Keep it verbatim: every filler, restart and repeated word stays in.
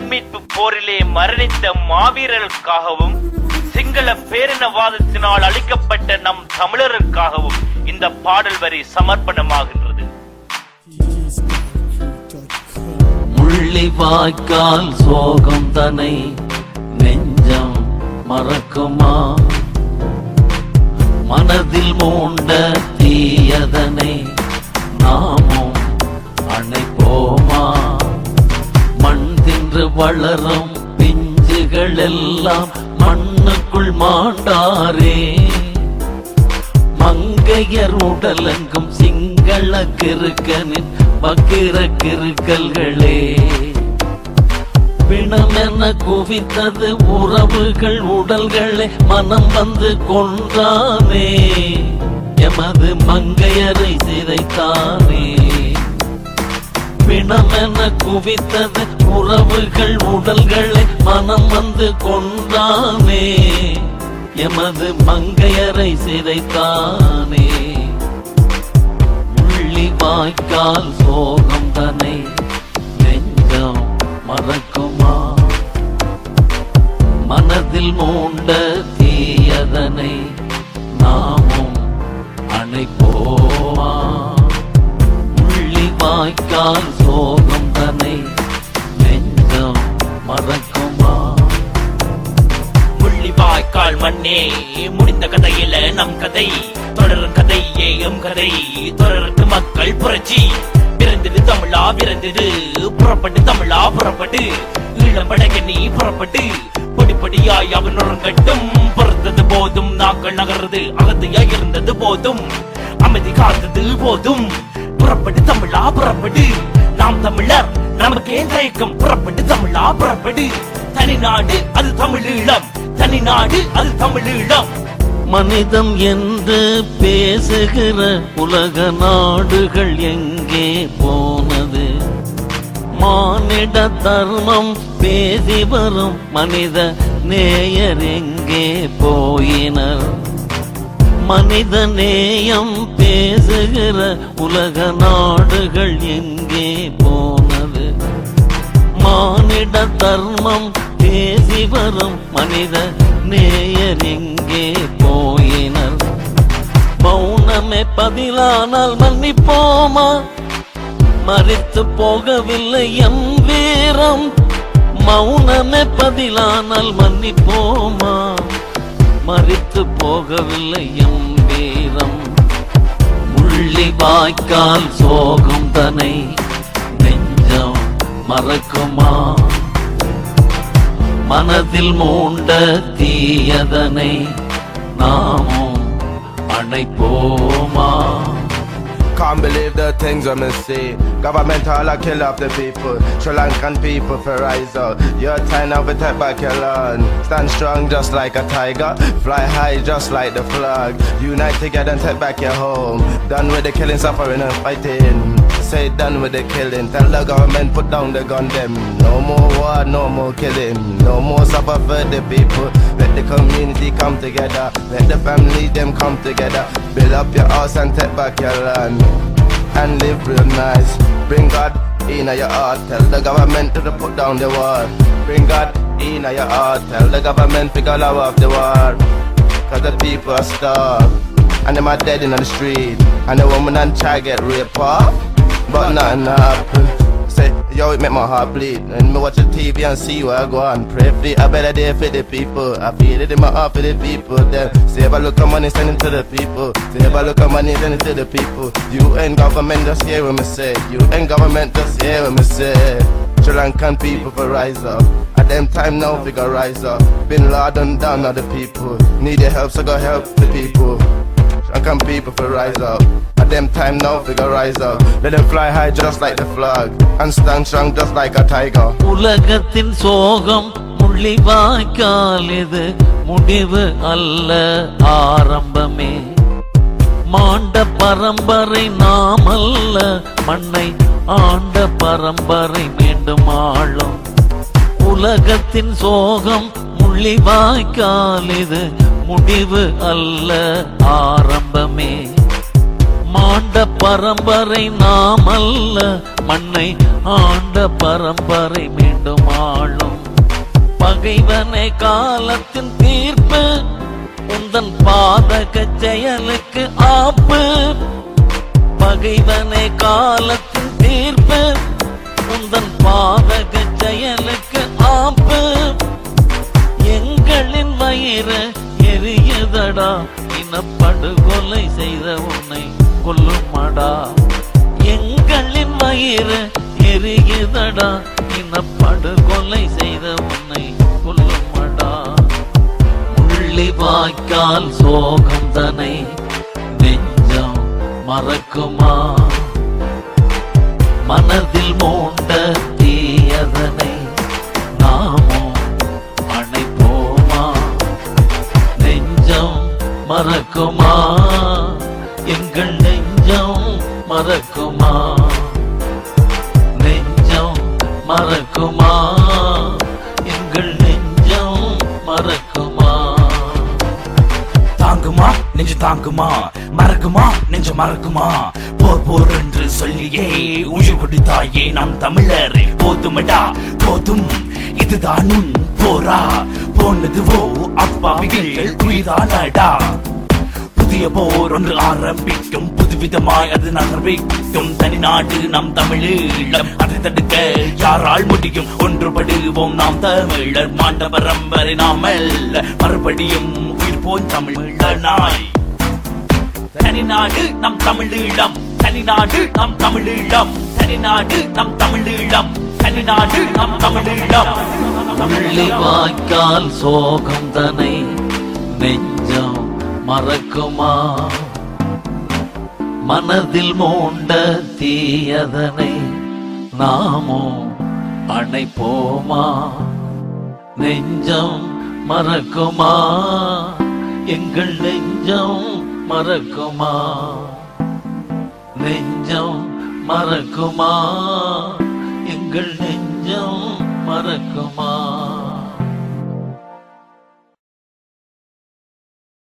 மண்மீட்பு போரிலே மரணித்த மாவீரர்களுக்காகவும் சிங்கள பேரினவாதத்தினால் அளிக்கப்பட்ட நம் தமிழருக்காகவும் இந்த பாடல் வரி சமர்ப்பணமாகின்றது. முள்ளிவாய்க்கால் சோகம் தனை நெஞ்சம் மறக்குமா, மனதில் மூண்ட தீயதனை நாமும் அணைப்போமா. மண் தின்று வளரும் பிஞ்சுகள் எல்லாம் மண்ணுக்குள் மாண்டாரே, மங்கையர் உடலெங்கும் சிங்கள கிறுக்கனின் வக்கிர கிறுக்கல்களே. பிணமென குவித்தது உறவுகள் உடல்களை மனம் வந்து கொன்றானே, எமது மங்கையரை சிதைத்தானே. பிணமென குவித்தது உறவுகள் உடல்களை மனம் வந்து கொன்றானே, எமது மங்கையரை சிதைத்தானே. முள்ளிவாய்க்கால் சோகம் தனை நெஞ்சம் மறக்குமா, மனதில் மூண்ட தீயதனை நாமும் அணைப்போமா. முள்ளிவாய்க்கால் சோகம் தனை நெஞ்சம் மறக்குமா. முள்ளிவாய்க்கால் மண்ணே முடிந்த கதையில நம் கதை, தொடரும் கதையே எம் கதை, தொடருக்கு மக்கள் புரட்சி. பிறந்தது தமிழா பிறந்தது, புறப்பட்டு தமிழா புறப்பட்டு, ஈழம்படக நீ புறப்பட்டு, பொடிப்படியாய் அவன் உறங்கட்டும். பொறுத்தது போதும் நாங்கள் நகர்றது, அகத்தையா இருந்தது போதும், அமைதி காத்தது போதும். புறப்பட்டு தமிழா புறப்படு, நாம் தமிழர் நமக்கே தயக்கம். புறப்பட்டு தமிழா புறப்படு, தனிநாடு அது தமிழீழம், தனிநாடு அது தமிழீழம். மனிதம் என்று பேசுகிற உலக நாடுகள் எங்கே போனது? மானிட தர்மம் பேசி வரும் மனித நேயர் எங்கே போயினர்? மனித நேயம் பேசுகிற உலக நாடுகள் எங்கே போனது? மானிட தர்மம் பேசி வரும் மனித நேயர் எங்கே போயினர்? மௌனமே பதிலானால் மன்னிப்போமா, மறித்து போகவில்லை எம் வீரம். மௌனமே பதிலானால் மன்னிப்போமா, மறித்து போகவில்லை எம் வீரம். முள்ளிவாய்க்கால் சோகம் தனை நெஞ்சம் மறக்குமா, மனதில் மூண்ட தீயதனை நாமும் அணைப்போமா. Can't believe the things I'm see. Governmental a kill off the people. Sri Lankan people for rise up. Your time now we take back your land. Stand strong just like a tiger. Fly high just like the flag. Unite together and take back your home. Done with the killing, suffering and fighting. Say done with the killing. Tell the government put down the gun them. No more war, no more killing. No more suffer for the people. Let the community come together. Let the family them come together. Build up your house and take back your land. And live real nice. Bring God in your heart. Tell the government to put down the war. Bring God in your heart. Tell the government to go off the war. Cause the people are starved, and them are dead in the street, and the woman and child get raped off, but nothing happen. Say, yo, it make my heart bleed. And me watch the T V and see where I go and pray for a better day for the people. I feel it in my heart for the people. Then save a look of money, send it to the people. Save a look of money, send it to the people. You ain't government, just hear what me say. You ain't government, just hear what me say. Sri Lankan people for rise up. At them time now, we go rise up. Been Lord and down on the people. Need your help, so go help the people. Sri Lankan people for rise up. At them time now, we go rise up. Let them fly high just like the flag, and stand strong just like a tiger. உலகத்தின் சோகம் முள்ளிவாய்க்கால், இது முடிவு அல்ல ஆரம்பமே. மாண்ட பரம்பரை நாம் அல்ல, மண்ணை ஆண்ட பரம்பரை மீண்டும் ஆளும். உலகத்தின் சோகம் முள்ளிவாய்க்கால், இது முடிவு அல்ல ஆரம்பமே. மாண்ட பரம்பரை நாம் அல்ல, மண்ணை ஆண்ட பரம்பரை மீண்டும் ஆளும். பகைவனை காலத்தின் தீர்ப்பு உந்தன் பாதக செயலுக்கு ஆப்பு. பகைவனை காலத்தின் தீர்ப்பு உந்தன் பாதக செயலுக்கு ஆப்பு. எங்களின் வயிறு எரியதடா, இனப்படுகொலை செய்த உன்னை கொல்லுமடா. எங்களின் வயிறு எரியுதடா, இனப்படுகொலை செய்த உன்னை கொல்லுமடா. முள்ளி வாய்க்கால் சோகம் தனை நெஞ்சம் மறக்குமா? மனதில் மூண்ட தீயதனை நாமும் அணைப்போமா? நெஞ்சம் மறக்குமா? எங்கள் நெஞ்சம் மறக்குமா? நெஞ்சம் மறக்குமா? எங்கள் நெஞ்சம் மறக்குமா? தாங்குமா நெஞ்சு தாங்குமா? மறக்குமா நெஞ்சு மறக்குமா? போர் போர் என்று சொல்லியே உயிர் கொடுத்தாயே நாம் தமிழரே. போதுமடா போதும், இதுதான் உன் போரா? போனதுவோ அப்பாவிகள் உயிரானடா. புதிய போர் ஒன்று ஆரம்பிக்கும், புதுவிதமாய் அது நகர்விக்கும். தனிநாடு நம் தமிழீழம், அதை தடுக்க யாரால் முடியும்? ஒன்றுபடுவோம் நாம் தமிழர். மாண்ட பரம்பரை நாம் அல்ல, மறுபடியும் உயிர் போன் தமிழனாய். தனிநாடு நம் தமிழீழம், தனிநாடு நம் தமிழீழம், தனிநாடு நம் தமிழீழம், தனிநாடு நம் தமிழீழம். முள்ளி வாய்க்கால் சோகம் தனை நெஞ்சம் மறக்குமா? மனதில் மூண்ட தீயதனை நாமோ அணைப்போமா? நெஞ்சம் மறக்குமா? எங்கள் நெஞ்சம் மறக்குமா? நெஞ்சம் மறக்குமா? எங்கள் நெஞ்சம் மறக்குமா?